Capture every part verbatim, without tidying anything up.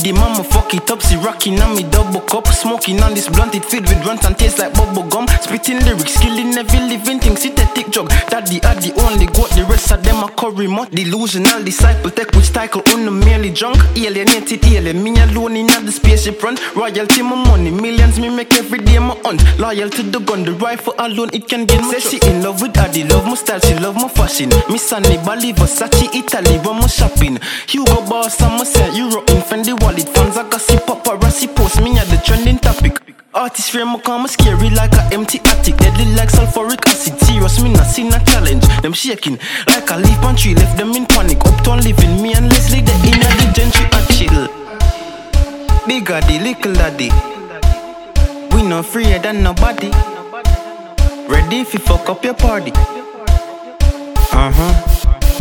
the mama fuck it up. See rocking on me double cup. Smoking on this blunt, it filled with runs and tastes like bubble gum. Spitting lyrics, killing every living thing. Sit a thick jug. Daddy are the only goat, the rest of them are curry mut. Delusional disciple, take which title on the merely junk. Alienated alien, me alone in the spaceship front. Royalty my money, millions me make every day my hunt. Loyal to the gun, the rifle alone it can get me. Say she in love with Addy, love my style, she love my fashion. Miss Sunny, Bali, Versace, Italy, when my shopping. Hugo Boss, I'm a set, Euro in Fendi wallet. Fans I gossip, paparazzi post me at the trending topic. Artist frame I come scary like a empty attic. Deadly like sulfuric acid. Serious me not seen a challenge. Them shaking like a leaf on tree. Left them in panic. Uptown living me and Leslie the inner the gentry a chill. Big daddy, little daddy. We no freer than nobody. Ready if you fuck up your party. Uh-huh.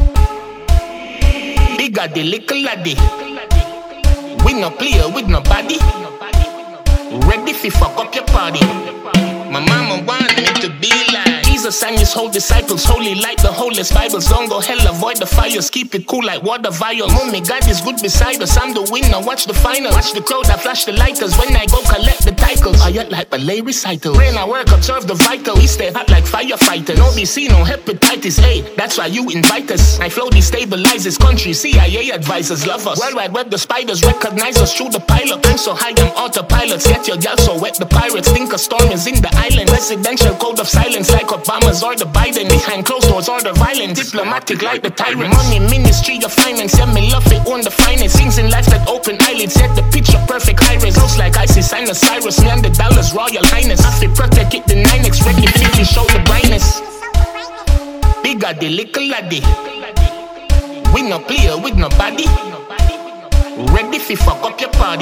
Big daddy, little daddy. We no player with nobody. Ready fi fuck up your party. My mama want me to be like Jesus and his whole disciples, holy like the holiest Bibles. Don't go hell, avoid the fires, keep it cool like water vial. Mommy, God is good beside us, I'm the winner. Watch the final, watch the crowd, I flash the lighters. When I go collect the titles, I act like ballet recital. Rain I work, observe the vital. We stay hot like firefighter. No B C, no hepatitis A, that's why you invite us. My flow destabilizes country, C I A advisors love us. World Wide Web, the spiders recognize us through the pilot. I'm so high, I'm autopilot. Get your gal so wet, the pirates think a storm is in the island. Residential code of silence like Obama's or the Biden. Behind closed doors or the violent. Diplomatic like the tyrant. Money, ministry of finance. Yeah, me love it, own the finest. Things in life that open eyelids. Yet the picture perfect iris. Close like Isis, sign of Cyrus. Me and the dollars, royal highness. I feel protect it, the nine X. Ready, fifty, show the brightness. Big daddy, little daddy. We no player with nobody. Ready fi fuck up your party.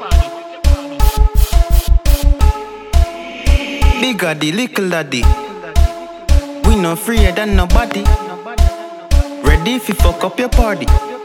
Big daddy, little daddy. We no freer than nobody. Ready if you fuck up your party.